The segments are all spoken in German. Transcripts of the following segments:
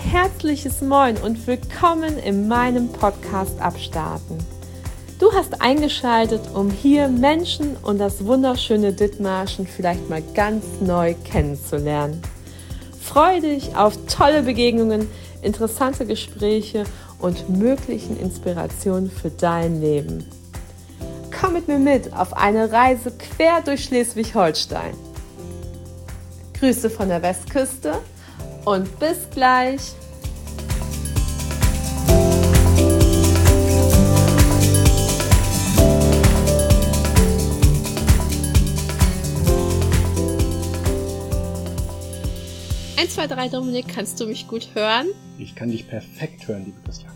herzliches Moin und willkommen in meinem Podcast Abstarten. Du hast eingeschaltet, um hier Menschen und das wunderschöne Dithmarschen vielleicht mal ganz neu kennenzulernen. Freue dich auf tolle Begegnungen, interessante Gespräche und möglichen Inspirationen für dein Leben. Komm mit mir mit auf eine Reise quer durch Schleswig-Holstein. Grüße von der Westküste und bis gleich. Eins, zwei, drei, Dominik, kannst du mich gut hören? Ich kann dich perfekt hören, liebe Christian.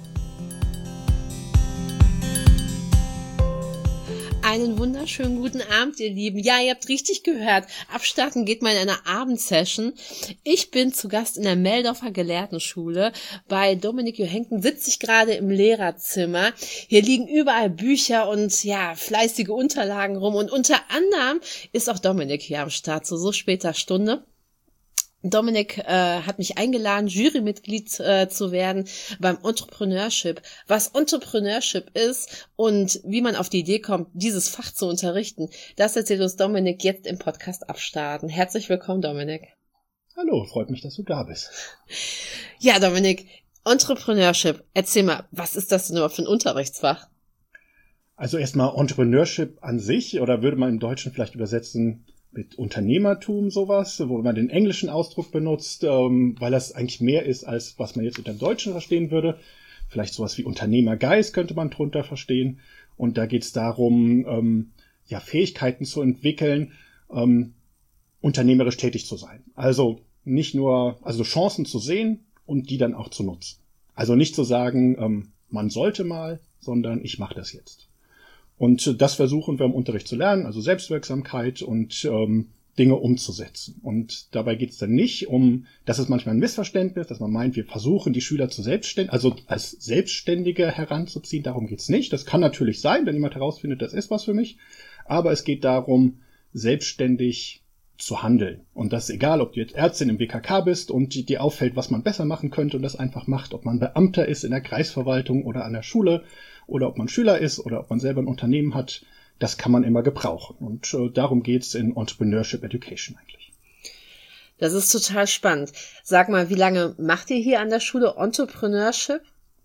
Einen wunderschönen guten Abend, ihr Lieben. Ja, ihr habt richtig gehört. Abstarten geht mal in einer Abendsession. Ich bin zu Gast in der Meldorfer Gelehrtenschule. Bei Dominik Johenken sitze ich gerade im Lehrerzimmer. Hier liegen überall Bücher und ja, fleißige Unterlagen rum. Und unter anderem ist auch Dominik hier am Start, zu so später Stunde. Dominik hat mich eingeladen, Jurymitglied zu werden beim Entrepreneurship. Was Entrepreneurship ist und wie man auf die Idee kommt, dieses Fach zu unterrichten, das erzählt uns Dominik jetzt im Podcast Abstarten. Herzlich willkommen, Dominik. Hallo, freut mich, dass du da bist. Ja, Dominik, Entrepreneurship, erzähl mal, was ist das denn überhaupt für ein Unterrichtsfach? Also erstmal Entrepreneurship an sich, oder würde man im Deutschen vielleicht übersetzen mit Unternehmertum sowas, wo man den englischen Ausdruck benutzt, weil das eigentlich mehr ist, als was man jetzt unter dem Deutschen verstehen würde. Vielleicht sowas wie Unternehmergeist könnte man drunter verstehen. Und da geht es darum, Fähigkeiten zu entwickeln, unternehmerisch tätig zu sein. Also nicht nur, also Chancen zu sehen und die dann auch zu nutzen. Also nicht zu sagen, man sollte mal, sondern ich mache das jetzt. Und das versuchen wir im Unterricht zu lernen, also Selbstwirksamkeit und Dinge umzusetzen. Und dabei geht es dann nicht um, das ist manchmal ein Missverständnis, dass man meint, wir versuchen die Schüler als Selbstständige heranzuziehen. Darum geht es nicht. Das kann natürlich sein, wenn jemand herausfindet, das ist was für mich. Aber es geht darum, selbstständig zu handeln. Und das ist egal, ob du jetzt Ärztin im BKK bist und dir auffällt, was man besser machen könnte und das einfach macht. Ob man Beamter ist in der Kreisverwaltung oder an der Schule oder ob man Schüler ist oder ob man selber ein Unternehmen hat, das kann man immer gebrauchen. Und darum geht's in Entrepreneurship Education eigentlich. Das ist total spannend. Sag mal, wie lange macht ihr hier an der Schule Entrepreneurship?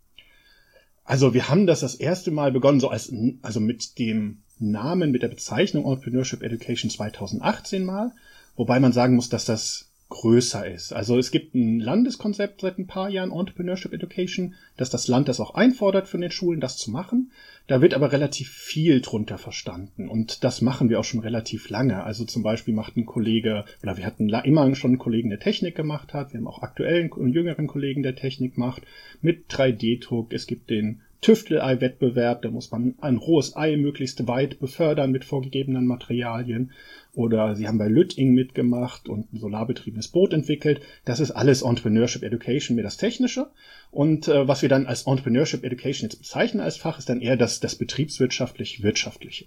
Also wir haben das erste Mal begonnen, also mit dem Namen, mit der Bezeichnung Entrepreneurship Education 2018 mal, wobei man sagen muss, dass das größer ist. Also es gibt ein Landeskonzept seit ein paar Jahren, Entrepreneurship Education, dass das Land das auch einfordert von den Schulen, das zu machen. Da wird aber relativ viel drunter verstanden und das machen wir auch schon relativ lange. Also zum Beispiel macht ein Kollege, oder wir hatten immer schon einen Kollegen, der Technik gemacht hat, wir haben auch aktuellen und jüngeren Kollegen, der Technik macht, mit 3D-Druck. Es gibt den Tüftelei-Wettbewerb, da muss man ein rohes Ei möglichst weit befördern mit vorgegebenen Materialien. Oder sie haben bei Lütting mitgemacht und ein solarbetriebenes Boot entwickelt. Das ist alles Entrepreneurship Education, mehr das Technische. Und was wir dann als Entrepreneurship Education jetzt bezeichnen als Fach, ist dann eher das betriebswirtschaftlich-wirtschaftliche.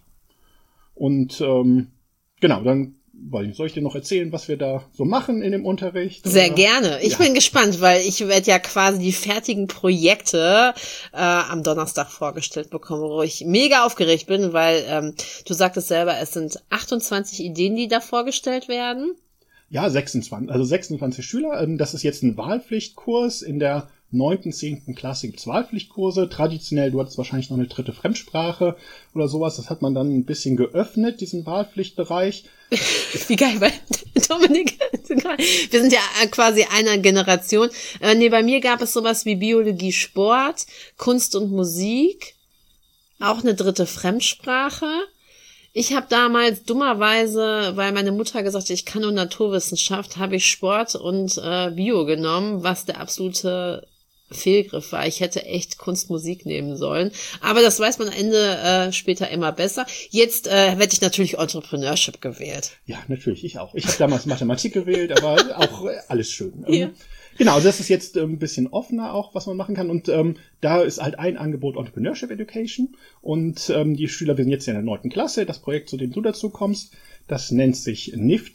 Und genau, dann soll ich dir noch erzählen, was wir da so machen in dem Unterricht? Sehr gerne. Ich bin gespannt, weil ich werde ja quasi die fertigen Projekte am Donnerstag vorgestellt bekommen, wo ich mega aufgeregt bin, weil du sagtest selber, es sind 28 Ideen, die da vorgestellt werden. Ja, 26 Schüler. Das ist jetzt ein Wahlpflichtkurs in der 9., 10. Klasse gibt's Wahlpflichtkurse. Traditionell, du hattest wahrscheinlich noch eine dritte Fremdsprache oder sowas. Das hat man dann ein bisschen geöffnet, diesen Wahlpflichtbereich. Wie geil, weil Dominik, wir sind ja quasi einer Generation. Bei mir gab es sowas wie Biologie, Sport, Kunst und Musik, auch eine dritte Fremdsprache. Ich habe damals dummerweise, weil meine Mutter gesagt hat, ich kann nur Naturwissenschaft, habe ich Sport und Bio genommen, was der absolute Fehlgriff war. Ich hätte echt Kunst-Musik nehmen sollen. Aber das weiß man am Ende später immer besser. Jetzt werde ich natürlich Entrepreneurship gewählt. Ja, natürlich, ich auch. Ich habe damals Mathematik gewählt, aber auch alles schön. Ja. Genau, das ist jetzt ein bisschen offener auch, was man machen kann. Und da ist halt ein Angebot Entrepreneurship Education. Und die Schüler, wir sind jetzt in der 9. Klasse, das Projekt, zu dem du dazu kommst, das nennt sich NIFTY.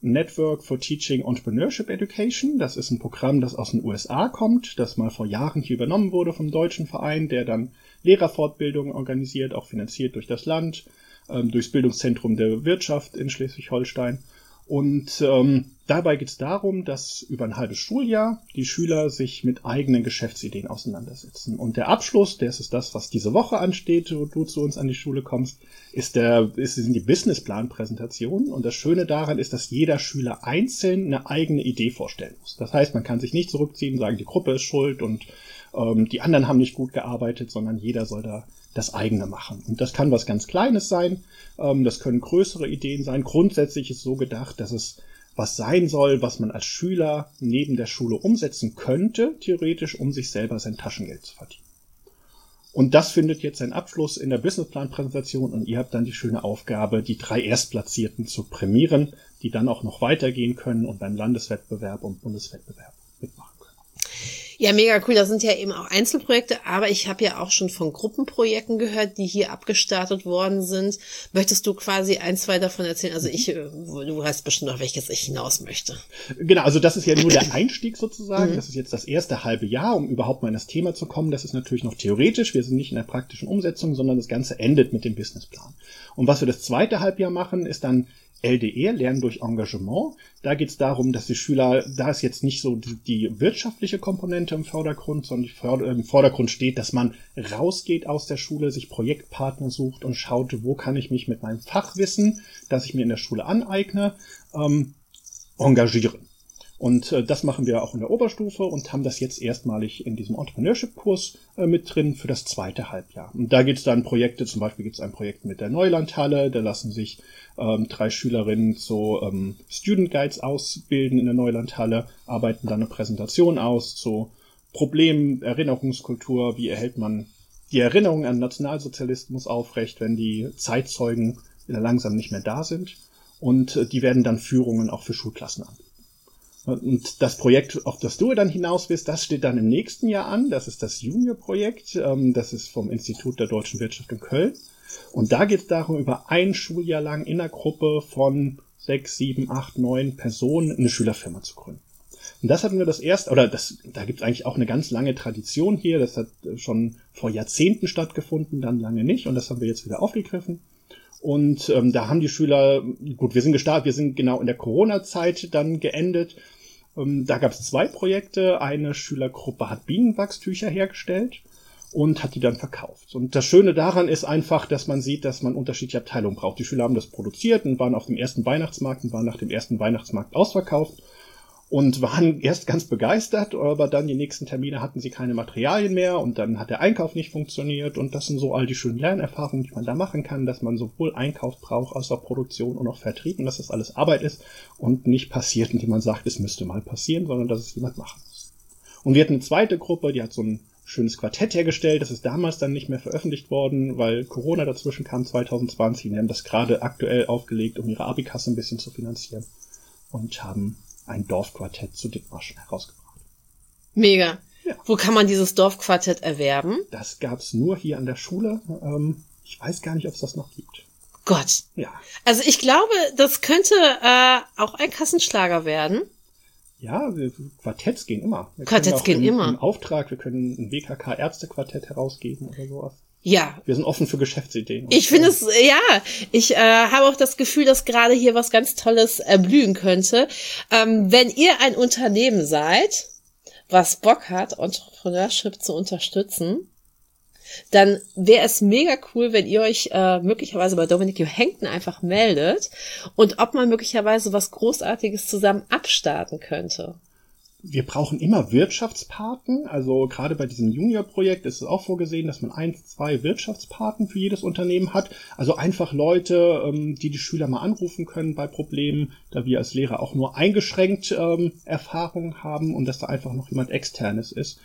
Network for Teaching Entrepreneurship Education. Das ist ein Programm, das aus den USA kommt, das mal vor Jahren hier übernommen wurde vom deutschen Verein, der dann Lehrerfortbildungen organisiert, auch finanziert durch das Land, durchs Bildungszentrum der Wirtschaft in Schleswig-Holstein. Und dabei geht es darum, dass über ein halbes Schuljahr die Schüler sich mit eigenen Geschäftsideen auseinandersetzen. Und der Abschluss, das ist das, was diese Woche ansteht, wo du zu uns an die Schule kommst, sind die Businessplan-Präsentationen. Und das Schöne daran ist, dass jeder Schüler einzeln eine eigene Idee vorstellen muss. Das heißt, man kann sich nicht zurückziehen und sagen, die Gruppe ist schuld und die anderen haben nicht gut gearbeitet, sondern jeder soll da das eigene machen. Und das kann was ganz Kleines sein, das können größere Ideen sein. Grundsätzlich ist so gedacht, dass es was sein soll, was man als Schüler neben der Schule umsetzen könnte, theoretisch, um sich selber sein Taschengeld zu verdienen. Und das findet jetzt seinen Abschluss in der Businessplan-Präsentation und ihr habt dann die schöne Aufgabe, die 3 Erstplatzierten zu prämieren, die dann auch noch weitergehen können und beim Landeswettbewerb und Bundeswettbewerb mitmachen können. Ja, mega cool. Das sind ja eben auch Einzelprojekte, aber ich habe ja auch schon von Gruppenprojekten gehört, die hier abgestartet worden sind. Möchtest du quasi 1, 2 davon erzählen? Also du weißt bestimmt noch, welches ich hinaus möchte. Genau, also das ist ja nur der Einstieg sozusagen. Das ist jetzt das erste halbe Jahr, um überhaupt mal in das Thema zu kommen. Das ist natürlich noch theoretisch. Wir sind nicht in der praktischen Umsetzung, sondern das Ganze endet mit dem Businessplan. Und was wir das zweite Halbjahr machen, ist dann LDE, Lernen durch Engagement. Da geht es darum, dass die Schüler, da ist jetzt nicht so die wirtschaftliche Komponente im Vordergrund, sondern im Vordergrund steht, dass man rausgeht aus der Schule, sich Projektpartner sucht und schaut, wo kann ich mich mit meinem Fachwissen, das ich mir in der Schule aneigne, engagieren. Und das machen wir auch in der Oberstufe und haben das jetzt erstmalig in diesem Entrepreneurship-Kurs mit drin für das zweite Halbjahr. Und da gibt es dann Projekte, zum Beispiel gibt es ein Projekt mit der Neulandhalle, da lassen sich 3 Schülerinnen zu Student Guides ausbilden in der Neulandhalle, arbeiten dann eine Präsentation aus zu Problemen, Erinnerungskultur, wie erhält man die Erinnerung an Nationalsozialismus aufrecht, wenn die Zeitzeugen langsam nicht mehr da sind. Und die werden dann Führungen auch für Schulklassen anbieten. Und das Projekt, auf das du dann hinaus willst, das steht dann im nächsten Jahr an. Das ist das Junior-Projekt. Das ist vom Institut der Deutschen Wirtschaft in Köln. Und da geht es darum, über ein Schuljahr lang in einer Gruppe von 6, 7, 8, 9 Personen eine Schülerfirma zu gründen. Und das hatten wir da gibt es eigentlich auch eine ganz lange Tradition hier. Das hat schon vor Jahrzehnten stattgefunden, dann lange nicht. Und das haben wir jetzt wieder aufgegriffen. Und da haben die Schüler, gut, wir sind genau in der Corona-Zeit dann geendet. Da gab es 2 Projekte. Eine Schülergruppe hat Bienenwachstücher hergestellt und hat die dann verkauft. Und das Schöne daran ist einfach, dass man sieht, dass man unterschiedliche Abteilungen braucht. Die Schüler haben das produziert und waren auf dem ersten Weihnachtsmarkt und waren nach dem ersten Weihnachtsmarkt ausverkauft und waren erst ganz begeistert, aber dann die nächsten Termine hatten sie keine Materialien mehr und dann hat der Einkauf nicht funktioniert und das sind so all die schönen Lernerfahrungen, die man da machen kann, dass man sowohl Einkauf braucht, als auch Produktion und auch Vertrieb und dass das alles Arbeit ist und nicht passiert, indem man sagt, es müsste mal passieren, sondern dass es jemand machen muss. Und wir hatten eine zweite Gruppe, die hat so ein schönes Quartett hergestellt, das ist damals dann nicht mehr veröffentlicht worden, weil Corona dazwischen kam 2020 und die haben das gerade aktuell aufgelegt, um ihre Abikasse ein bisschen zu finanzieren und haben ein Dorfquartett zu Dithmarschen herausgebracht. Mega. Ja. Wo kann man dieses Dorfquartett erwerben? Das gab's nur hier an der Schule. Ich weiß gar nicht, ob es das noch gibt. Gott. Ja. Also ich glaube, das könnte auch ein Kassenschlager werden. Ja, Quartetts gehen immer. Quartetts gehen immer. Im Auftrag, wir können ein WKK-Ärztequartett herausgeben oder sowas. Ja. Wir sind offen für Geschäftsideen. Ich finde es, ja, ich habe auch das Gefühl, dass gerade hier was ganz Tolles erblühen könnte. Wenn ihr ein Unternehmen seid, was Bock hat, Entrepreneurship zu unterstützen, dann wäre es mega cool, wenn ihr euch möglicherweise bei Dominic Johankton einfach meldet und ob man möglicherweise was Großartiges zusammen abstarten könnte. Wir brauchen immer Wirtschaftspaten, also gerade bei diesem Junior-Projekt ist es auch vorgesehen, dass man 1, 2 Wirtschaftspaten für jedes Unternehmen hat. Also einfach Leute, die Schüler mal anrufen können bei Problemen, da wir als Lehrer auch nur eingeschränkt Erfahrung haben und dass da einfach noch jemand Externes ist,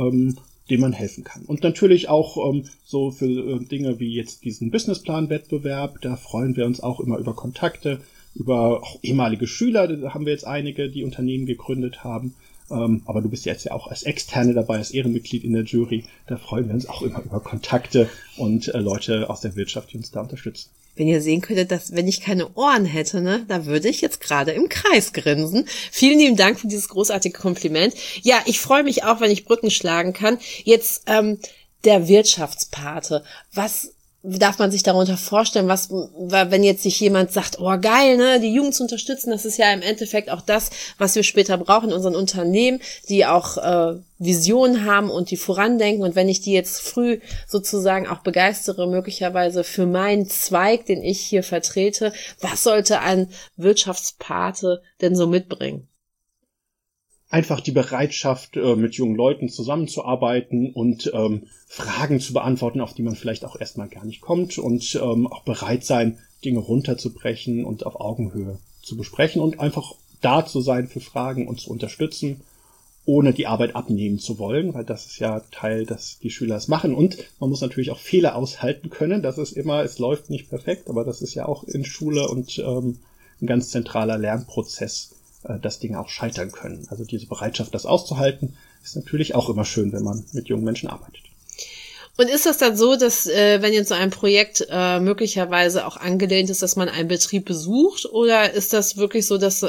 dem man helfen kann. Und natürlich auch so für Dinge wie jetzt diesen Businessplan-Wettbewerb, da freuen wir uns auch immer über Kontakte, über auch ehemalige Schüler, da haben wir jetzt einige, die Unternehmen gegründet haben. Aber du bist jetzt ja auch als Externe dabei, als Ehrenmitglied in der Jury. Da freuen wir uns auch immer über Kontakte und Leute aus der Wirtschaft, die uns da unterstützen. Wenn ihr sehen könntet, dass, wenn ich keine Ohren hätte, ne, da würde ich jetzt gerade im Kreis grinsen. Vielen lieben Dank für dieses großartige Kompliment. Ja, ich freue mich auch, wenn ich Brücken schlagen kann. Jetzt der Wirtschaftspate. Was darf man sich darunter vorstellen, was, wenn jetzt sich jemand sagt, oh geil, ne, die Jugend zu unterstützen, das ist ja im Endeffekt auch das, was wir später brauchen in unseren Unternehmen, die auch Visionen haben und die vorandenken. Und wenn ich die jetzt früh sozusagen auch begeistere, möglicherweise für meinen Zweig, den ich hier vertrete, was sollte ein Wirtschaftspate denn so mitbringen? Einfach die Bereitschaft, mit jungen Leuten zusammenzuarbeiten und Fragen zu beantworten, auf die man vielleicht auch erstmal gar nicht kommt, und auch bereit sein, Dinge runterzubrechen und auf Augenhöhe zu besprechen und einfach da zu sein für Fragen und zu unterstützen, ohne die Arbeit abnehmen zu wollen, weil das ist ja Teil, dass die Schüler es machen. Und man muss natürlich auch Fehler aushalten können. Das ist immer, es läuft nicht perfekt, aber das ist ja auch in Schule und ein ganz zentraler Lernprozess, dass Dinge auch scheitern können. Also diese Bereitschaft, das auszuhalten, ist natürlich auch immer schön, wenn man mit jungen Menschen arbeitet. Und ist das dann so, dass wenn jetzt so ein Projekt möglicherweise auch angelehnt ist, dass man einen Betrieb besucht, oder ist das wirklich so, dass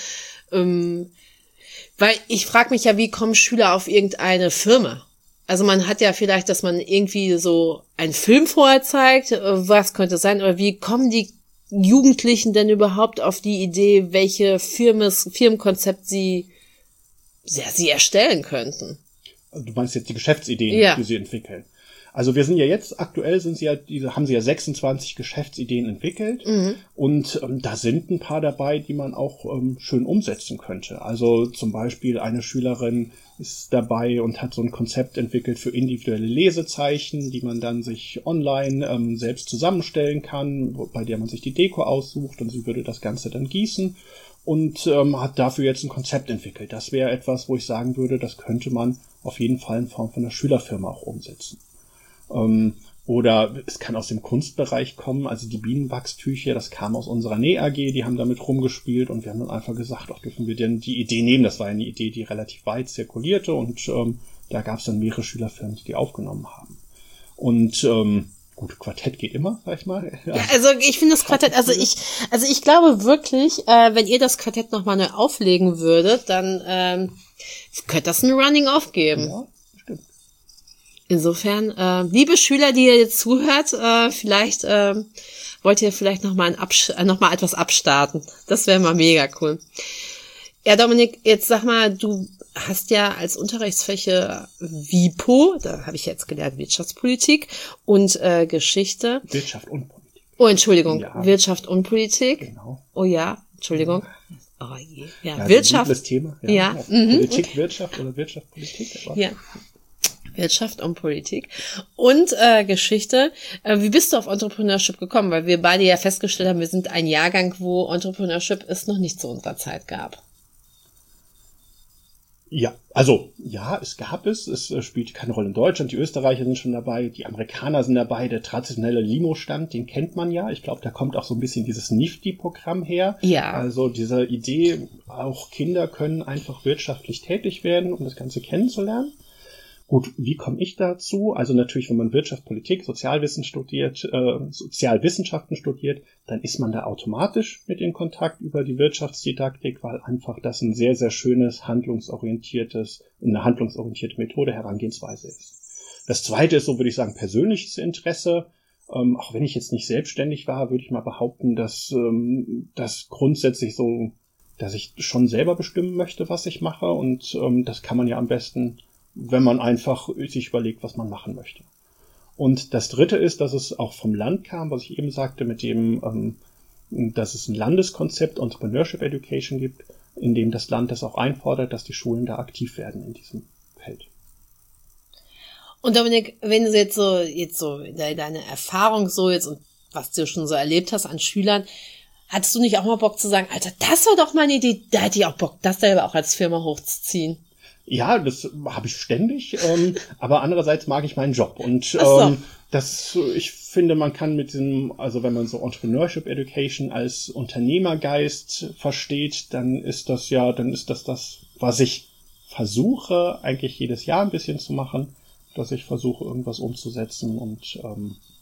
weil ich frage mich ja, wie kommen Schüler auf irgendeine Firma? Also man hat ja vielleicht, dass man irgendwie so einen Film vorher zeigt, was könnte es sein, oder wie kommen die Jugendlichen denn überhaupt auf die Idee, welche Firmenkonzept sie erstellen könnten? Du meinst jetzt die Geschäftsideen, ja, die sie entwickeln. Also wir sind ja jetzt, aktuell haben sie ja 26 Geschäftsideen entwickelt, und da sind ein paar dabei, die man auch schön umsetzen könnte. Also zum Beispiel eine Schülerin ist dabei und hat so ein Konzept entwickelt für individuelle Lesezeichen, die man dann sich online selbst zusammenstellen kann, bei der man sich die Deko aussucht, und sie würde das Ganze dann gießen und hat dafür jetzt ein Konzept entwickelt. Das wäre etwas, wo ich sagen würde, das könnte man auf jeden Fall in Form von einer Schülerfirma auch umsetzen. Oder es kann aus dem Kunstbereich kommen, also die Bienenwachstücher, das kam aus unserer Näh-AG, die haben damit rumgespielt, und wir haben dann einfach gesagt, auch dürfen wir denn die Idee nehmen. Das war eine Idee, die relativ weit zirkulierte, und da gab es dann mehrere Schülerfirmen, die aufgenommen haben. Und gut, Quartett geht immer, sag ich mal. Ja, also ich finde das Quartett, also ich glaube wirklich, wenn ihr das Quartett nochmal neu auflegen würdet, dann könnte das ein Running Off geben. Ja, stimmt. Insofern, liebe Schüler, die ihr jetzt zuhört, vielleicht wollt ihr vielleicht noch mal etwas abstarten. Das wäre mal mega cool. Ja, Dominik, jetzt sag mal, du hast ja als Unterrichtsfächer WIPO, da habe ich jetzt gelernt, Wirtschaftspolitik und Geschichte. Wirtschaft und Politik. Oh, Entschuldigung, ja. Wirtschaft und Politik. Genau. Oh ja, Entschuldigung. Oh je. Ja, Wirtschaft. Das Thema. Ja. Politik, Wirtschaft oder Wirtschaft, Politik. Aber ja. Wirtschaft und Politik und Geschichte. Wie bist du auf Entrepreneurship gekommen? Weil wir beide ja festgestellt haben, wir sind ein Jahrgang, wo Entrepreneurship es noch nicht zu unserer Zeit gab. Ja, also ja, es gab es. Es spielt keine Rolle in Deutschland. Die Österreicher sind schon dabei, die Amerikaner sind dabei. Der traditionelle Limo-Stand, den kennt man ja. Ich glaube, da kommt auch so ein bisschen dieses NIFTY-Programm her. Ja. Also diese Idee, auch Kinder können einfach wirtschaftlich tätig werden, um das Ganze kennenzulernen. Gut, wie komme ich dazu? Also natürlich, wenn man Wirtschaft, Politik, Sozialwissenschaften studiert, dann ist man da automatisch mit in Kontakt über die Wirtschaftsdidaktik, weil einfach das ein sehr, sehr schönes, eine handlungsorientierte Methode, Herangehensweise ist. Das zweite ist, so würde ich sagen, persönliches Interesse. Auch wenn ich jetzt nicht selbstständig war, würde ich mal behaupten, dass das grundsätzlich so, dass ich schon selber bestimmen möchte, was ich mache, und das kann man ja am besten, wenn man einfach sich überlegt, was man machen möchte. Und das dritte ist, dass es auch vom Land kam, was ich eben sagte, mit dem, dass es ein Landeskonzept Entrepreneurship Education gibt, in dem das Land das auch einfordert, dass die Schulen da aktiv werden in diesem Feld. Und Dominik, wenn du jetzt so deine Erfahrung so jetzt und was du schon so erlebt hast an Schülern, hattest du nicht auch mal Bock zu sagen, Alter, das war doch mal eine Idee, da hätte ich auch Bock, das selber auch als Firma hochzuziehen? Ja, das habe ich ständig, aber andererseits mag ich meinen Job, und ich finde, man kann mit diesem, also wenn man so Entrepreneurship Education als Unternehmergeist versteht, dann ist das das, was ich versuche, eigentlich jedes Jahr ein bisschen zu machen, dass ich versuche, irgendwas umzusetzen, und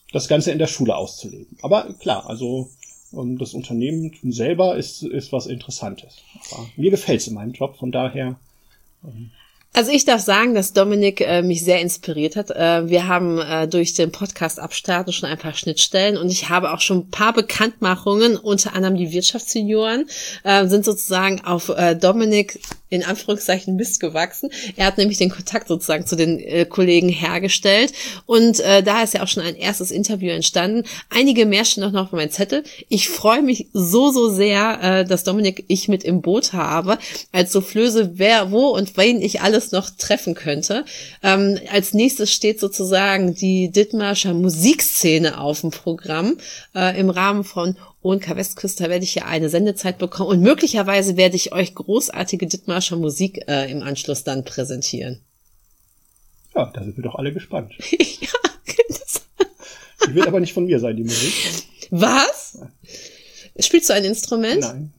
das Ganze in der Schule auszuleben. Aber klar, also das Unternehmen selber ist was Interessantes. Aber mir gefällt's in meinem Job, von daher. Also ich darf sagen, dass Dominik mich sehr inspiriert hat. Wir haben durch den Podcast Abstarten schon ein paar Schnittstellen und ich habe auch schon ein paar Bekanntmachungen, unter anderem die Wirtschaftsjunioren, sind sozusagen auf Dominik in Anführungszeichen Mist gewachsen. Er hat nämlich den Kontakt sozusagen zu den Kollegen hergestellt und da ist ja auch schon ein erstes Interview entstanden. Einige mehr stehen auch noch auf meinem Zettel. Ich freue mich so sehr, dass Dominik ich mit im Boot habe, als Soufflöse, wer, wo und wen ich alles noch treffen könnte. Als nächstes steht sozusagen die Dithmarscher Musikszene auf dem Programm. Im Rahmen von ONK Westküste werde ich ja eine Sendezeit bekommen und möglicherweise werde ich euch großartige Dithmarscher Musik im Anschluss dann präsentieren. Ja, da sind wir doch alle gespannt. Ja, die wird aber nicht von mir sein, die Musik. Was? Spielst du ein Instrument? Nein.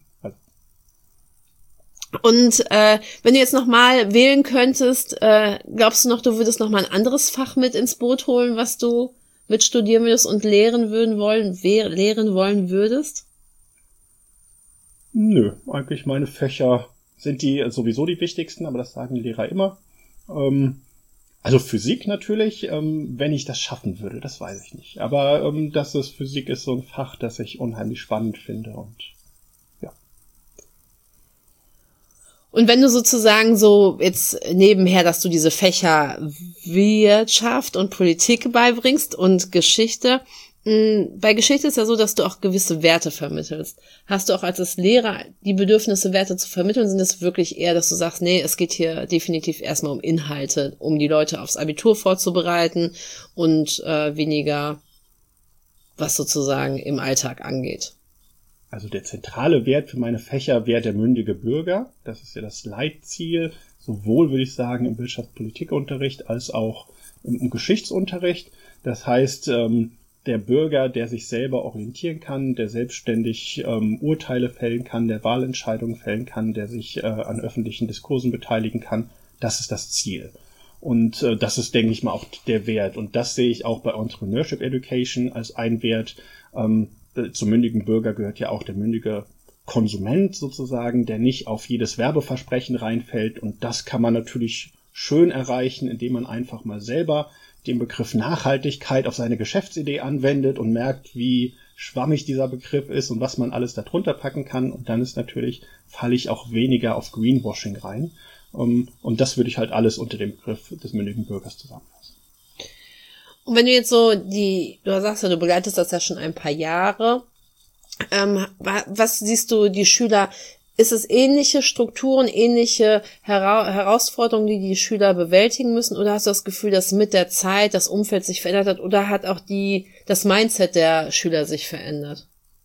Und wenn du jetzt nochmal wählen könntest, glaubst du noch, du würdest nochmal ein anderes Fach mit ins Boot holen, was du mit studieren würdest und lehren wollen würdest? Nö, eigentlich meine Fächer sind die sowieso die wichtigsten, aber das sagen Lehrer immer. Also Physik natürlich, wenn ich das schaffen würde, das weiß ich nicht. Aber Physik ist so ein Fach, das ich unheimlich spannend finde und Und wenn du sozusagen so jetzt nebenher, dass du diese Fächer Wirtschaft und Politik beibringst und Geschichte, bei Geschichte ist ja so, dass du auch gewisse Werte vermittelst. Hast du auch als Lehrer die Bedürfnisse, Werte zu vermitteln? Sind es wirklich eher, dass du sagst, nee, es geht hier definitiv erstmal um Inhalte, um die Leute aufs Abitur vorzubereiten und weniger, was sozusagen im Alltag angeht? Also der zentrale Wert für meine Fächer wäre der mündige Bürger. Das ist ja das Leitziel, sowohl, würde ich sagen, im Wirtschaftspolitikunterricht als auch im Geschichtsunterricht. Das heißt, der Bürger, der sich selber orientieren kann, der selbstständig Urteile fällen kann, der Wahlentscheidungen fällen kann, der sich an öffentlichen Diskursen beteiligen kann, das ist das Ziel. Und das ist, denke ich mal, auch der Wert. Und das sehe ich auch bei Entrepreneurship Education als ein Wert. Zum mündigen Bürger gehört ja auch der mündige Konsument sozusagen, der nicht auf jedes Werbeversprechen reinfällt. Und das kann man natürlich schön erreichen, indem man einfach mal selber den Begriff Nachhaltigkeit auf seine Geschäftsidee anwendet und merkt, wie schwammig dieser Begriff ist und was man alles darunter packen kann. Und dann falle ich auch weniger auf Greenwashing rein. Und das würde ich halt alles unter dem Begriff des mündigen Bürgers zusammenfassen. Und wenn du jetzt so du sagst ja, du begleitest das ja schon ein paar Jahre, was siehst du die Schüler, ist es ähnliche Strukturen, ähnliche Herausforderungen, die Schüler bewältigen müssen, oder hast du das Gefühl, dass mit der Zeit das Umfeld sich verändert hat, oder hat auch das Mindset der Schüler sich verändert?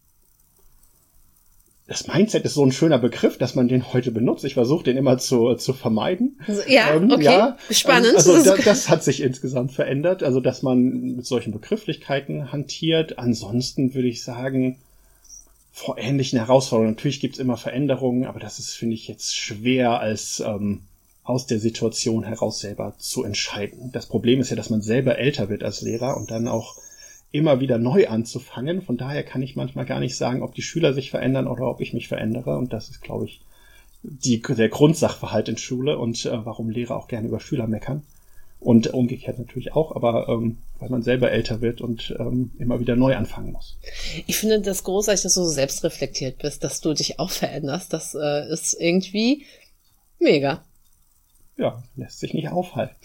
Das Mindset ist so ein schöner Begriff, dass man den heute benutzt. Ich versuche den immer zu vermeiden. Ja, okay, ja, spannend. Also das hat sich insgesamt verändert, also dass man mit solchen Begrifflichkeiten hantiert. Ansonsten würde ich sagen, vor ähnlichen Herausforderungen. Natürlich gibt's immer Veränderungen, aber das ist, finde ich, jetzt schwer als aus der Situation heraus selber zu entscheiden. Das Problem ist ja, dass man selber älter wird als Lehrer und dann auch immer wieder neu anzufangen. Von daher kann ich manchmal gar nicht sagen, ob die Schüler sich verändern oder ob ich mich verändere. Und das ist, glaube ich, der Grundsachverhalt in Schule und warum Lehrer auch gerne über Schüler meckern. Und umgekehrt natürlich auch, aber weil man selber älter wird und immer wieder neu anfangen muss. Ich finde das großartig, dass du so selbstreflektiert bist, dass du dich auch veränderst. Das ist irgendwie mega. Ja, lässt sich nicht aufhalten.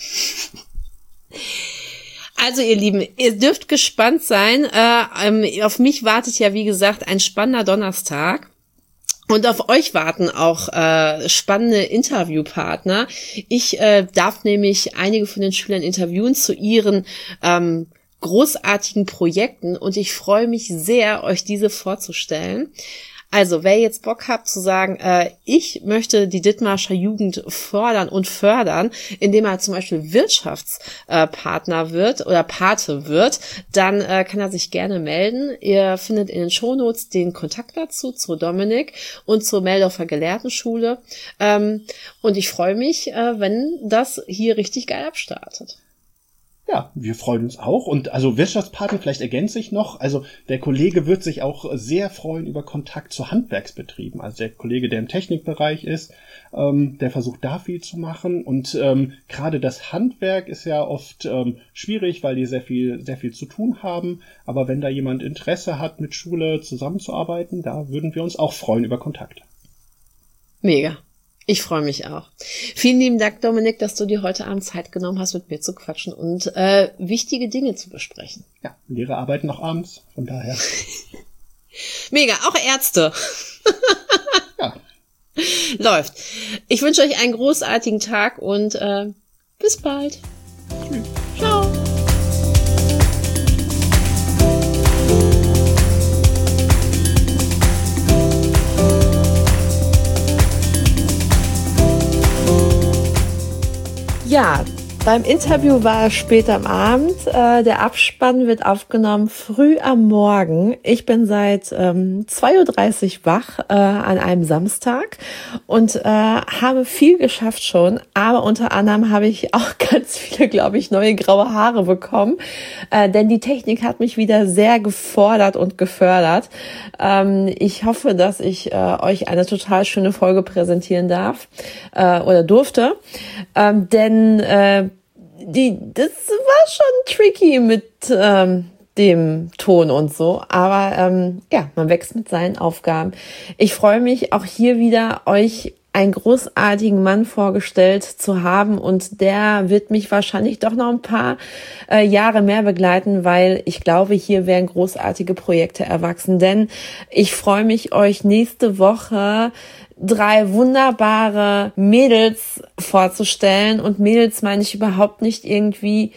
Also ihr Lieben, ihr dürft gespannt sein. Auf mich wartet ja, wie gesagt, ein spannender Donnerstag. Und auf euch warten auch spannende Interviewpartner. Ich darf nämlich einige von den Schülern interviewen zu ihren großartigen Projekten. Und ich freue mich sehr, euch diese vorzustellen. Also, wer jetzt Bock hat zu sagen, ich möchte die Dithmarscher Jugend fordern und fördern, indem er zum Beispiel Wirtschaftspartner wird oder Pate wird, dann kann er sich gerne melden. Ihr findet in den Shownotes den Kontakt dazu, zu Dominik und zur Meldorfer Gelehrtenschule. Und ich freue mich, wenn das hier richtig geil abstartet. Ja, wir freuen uns auch. Und also Wirtschaftspartner, vielleicht ergänze ich noch, also der Kollege wird sich auch sehr freuen über Kontakt zu Handwerksbetrieben. Also der Kollege, der im Technikbereich ist, der versucht da viel zu machen. Und gerade das Handwerk ist ja oft schwierig, weil die sehr viel zu tun haben. Aber wenn da jemand Interesse hat, mit Schule zusammenzuarbeiten, da würden wir uns auch freuen über Kontakt. Mega. Ich freue mich auch. Vielen lieben Dank, Dominik, dass du dir heute Abend Zeit genommen hast, mit mir zu quatschen und wichtige Dinge zu besprechen. Ja, Lehrer arbeiten noch abends, von daher. Mega, auch Ärzte. Ja. Läuft. Ich wünsche euch einen großartigen Tag und bis bald. Tschüss. Ciao. Ja, beim Interview war es spät am Abend. Der Abspann wird aufgenommen früh am Morgen. Ich bin seit 2:30 Uhr wach an einem Samstag und habe viel geschafft schon. Aber unter anderem habe ich auch ganz viele, glaube ich, neue graue Haare bekommen. Denn die Technik hat mich wieder sehr gefordert und gefördert. Ich hoffe, dass ich euch eine total schöne Folge präsentieren darf oder durfte. Denn das war schon tricky mit dem Ton und so, aber ja, man wächst mit seinen Aufgaben. Ich freue mich auch hier wieder, euch einen großartigen Mann vorgestellt zu haben und der wird mich wahrscheinlich doch noch ein paar Jahre mehr begleiten, weil ich glaube, hier werden großartige Projekte erwachsen, denn ich freue mich, euch nächste Woche 3 wunderbare Mädels vorzustellen. Und Mädels meine ich überhaupt nicht irgendwie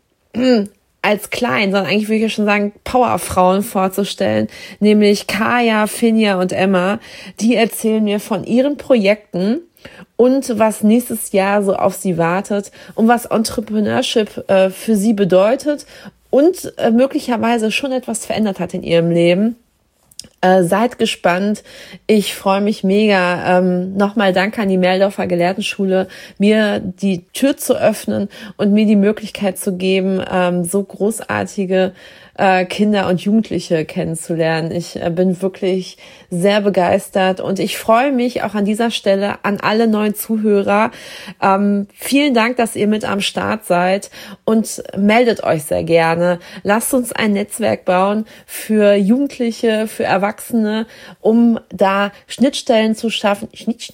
als klein, sondern eigentlich würde ich ja schon sagen, Powerfrauen vorzustellen. Nämlich Kaya, Finja und Emma. Die erzählen mir von ihren Projekten und was nächstes Jahr so auf sie wartet und was Entrepreneurship für sie bedeutet und möglicherweise schon etwas verändert hat in ihrem Leben. Seid gespannt. Ich freue mich mega. Nochmal danke an die Meldorfer Gelehrtenschule, mir die Tür zu öffnen und mir die Möglichkeit zu geben, so großartige Kinder und Jugendliche kennenzulernen. Ich bin wirklich sehr begeistert und ich freue mich auch an dieser Stelle an alle neuen Zuhörer. Vielen Dank, dass ihr mit am Start seid und meldet euch sehr gerne. Lasst uns ein Netzwerk bauen für Jugendliche, für Erwachsene, um da Schnittstellen zu schaffen,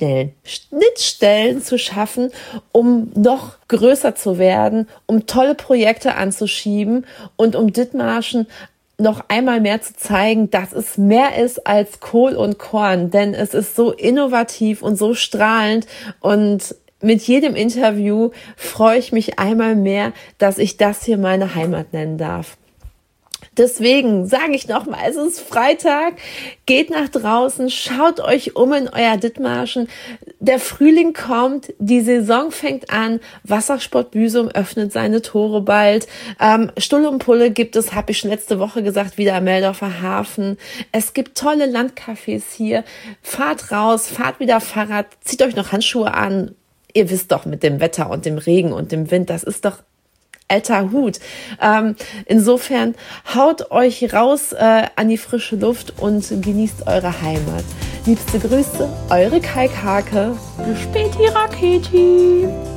um noch größer zu werden, um tolle Projekte anzuschieben und um Dithmarschen noch einmal mehr zu zeigen, dass es mehr ist als Kohl und Korn, denn es ist so innovativ und so strahlend und mit jedem Interview freue ich mich einmal mehr, dass ich das hier meine Heimat nennen darf. Deswegen sage ich nochmal, es ist Freitag, geht nach draußen, schaut euch um in euer Dithmarschen. Der Frühling kommt, die Saison fängt an, Wassersport Büsum öffnet seine Tore bald. Stulle und Pulle gibt es, habe ich schon letzte Woche gesagt, wieder am Meldorfer Hafen. Es gibt tolle Landcafés hier. Fahrt raus, fahrt wieder Fahrrad, zieht euch noch Handschuhe an. Ihr wisst doch, mit dem Wetter und dem Regen und dem Wind, das ist doch alter Hut. Insofern haut euch raus an die frische Luft und genießt eure Heimat. Liebste Grüße, eure Kai Kake. Bis späti, Raketi.